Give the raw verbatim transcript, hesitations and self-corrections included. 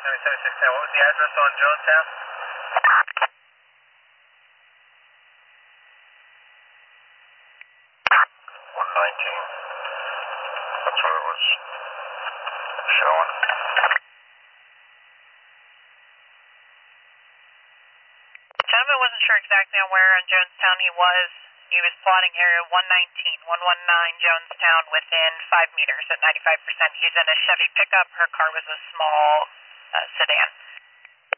seventy-seven six ten, what was the address on Jonestown? one nineteen. That's where it was showing. Gentleman wasn't sure exactly on where on Jonestown he was. He was plotting area one nineteen, one nineteen Jonestown within five meters at ninety-five percent. He's in a Chevy pickup. Her car was a small uh, sedan.